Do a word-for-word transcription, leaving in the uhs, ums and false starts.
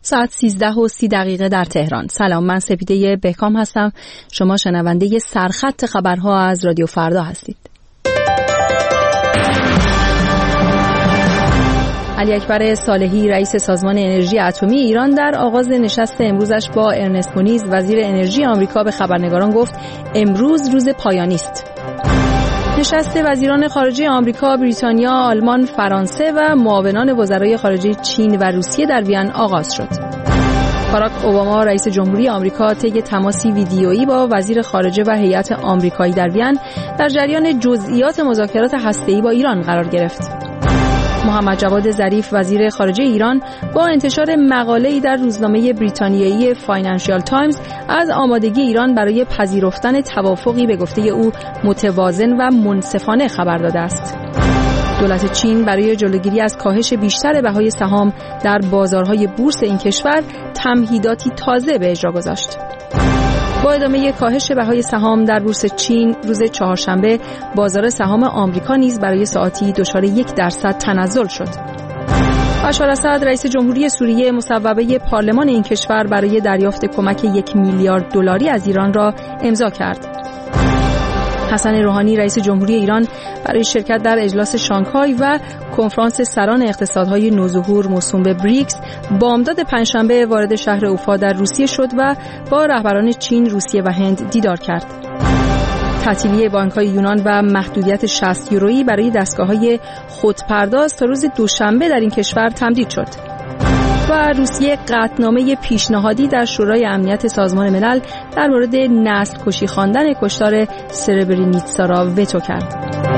ساعت سیزده و سی دقیقه در تهران. سلام، من سپیده بهکام هستم. شما شنونده سرخط خبرها از رادیو فردا هستید. علی اکبر صالحی رئیس سازمان انرژی اتمی ایران در آغاز نشست امروزش با ارنست مونیز وزیر انرژی آمریکا به خبرنگاران گفت امروز روز پایانی است. نشست وزیران خارجه آمریکا، بریتانیا، آلمان، فرانسه و معاونان وزرای خارجه چین و روسیه در وین آغاز شد. باراک اوباما رئیس جمهوری آمریکا طی تماسی ویدیویی با وزیر خارجه و هیئت آمریکایی در وین در جریان جزئیات مذاکرات هسته‌ای با ایران قرار گرفت. محمد جواد ظریف وزیر خارجه ایران با انتشار مقاله‌ای در روزنامه بریتانیایی فاینانشیال تایمز از آمادگی ایران برای پذیرفتن توافقی به گفته او متوازن و منصفانه خبر داده است. دولت چین برای جلوگیری از کاهش بیشتر بهای سهام در بازارهای بورس این کشور تمهیداتی تازه به اجرا گذاشت. با ادامه کاهش بهای سهام در بورس چین روز چهارشنبه بازار سهام آمریکا نیز برای ساعتی دچار یک درصد تنزل شد. بشار اسد رئیس جمهوری سوریه مصوبه پارلمان این کشور برای دریافت کمک یک میلیارد دلاری از ایران را امضا کرد. حسن روحانی رئیس جمهوری ایران برای شرکت در اجلاس شانگهای و کنفرانس سران اقتصادهای نوظهور موسوم به بریکس بامداد پنجشنبه وارد شهر اوفا در روسیه شد و با رهبران چین، روسیه و هند دیدار کرد. تعطیلی بانک‌های یونان و محدودیت شصت یورویی برای دستگاه‌های خودپرداز تا روز دوشنبه در این کشور تمدید شد. و روسیه قطعنامه پیشنهادی در شورای امنیت سازمان ملل در مورد نسل کشی خواندن کشتار سربرینیتسا را وتو کرد.